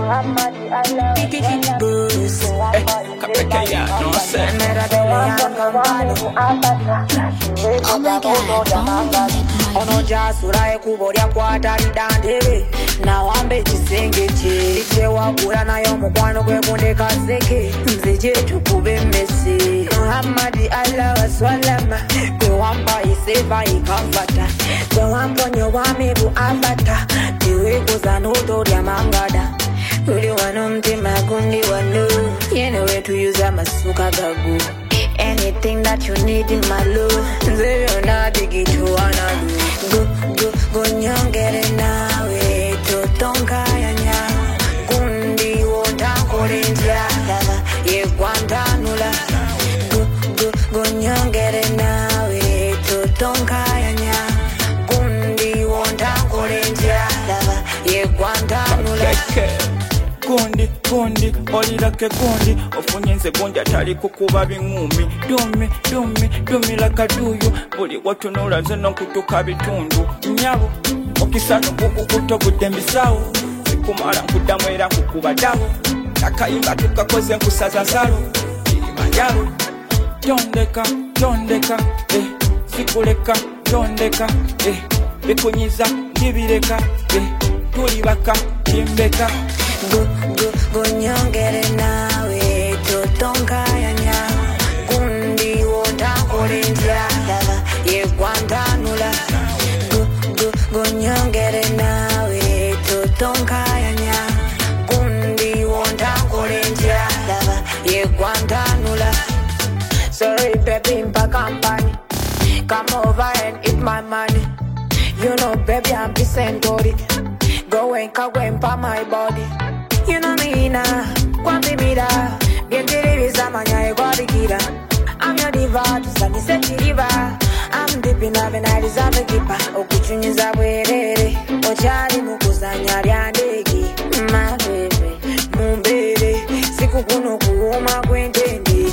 Ono jasura ekubolya kwatalidandewe nawambe kisenge kye wagula nayo mukwano gwe kundeka zeke nze tukube mesi Muhammadi Allah waswalama gwe wampa iseva ikamfata gwe wamponyo wami buambata tiwekuza notolya mangada uli wano mtima gundi wano yene wetuyuza masuka gagu anything that you need in my love nze yona digituwana go nyongere nawe totonga yanya gundi wontankolenja dava yegwantanula go nyongere nawe totonga yanya gundi wontankolenja dava yegwantanula Gundi, olirake gundi ofunyenze gonja tali kukuba bingumi dumi lakaduyo buli watunula zeno kutuka bitundu nyabo okisano kukukuto budembisawo sikumala nkudamu era nkukuba dawo akayimba tukakoze nkusaza nsalo manjalo tondeka sikuleka tondeka bikunyiza ndibireka tulibaka timbeka go nyongere nawe totonga yanya gundi wontankolenja dava yegwantanula go nyongere nawe totonga yanya gundi wontankolenja dava yegwantanula sorry baby mpaka company come over and eat my money you know baby I'm the centauri go and kagwempa my body you know me now, kwambi mira Gendereza manya egwadikira I'm your diva, tusani seti riva I'm deep in love and I deserve a keeper Okuchunyiza bwerere Ochari mukuzanya ryandegi My baby, mumbere Siku kuno kuuma kwentendi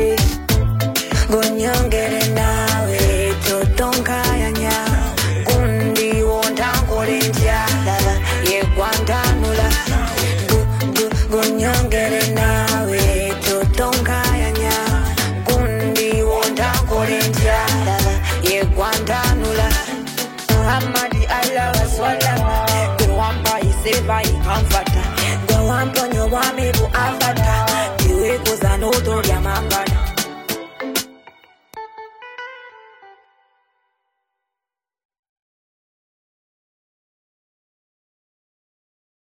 Gonyongere nawe Totonka yanya Gundi wontankolenja Dava yegwantanula Gonyongere nawe totonga yanya gundi wontankolenja dava yegwantanula Muhammadi Allah waswalama gwe wampa iseva ikamfata gwe wamponyo wami buambata tiwekuza notolya mangada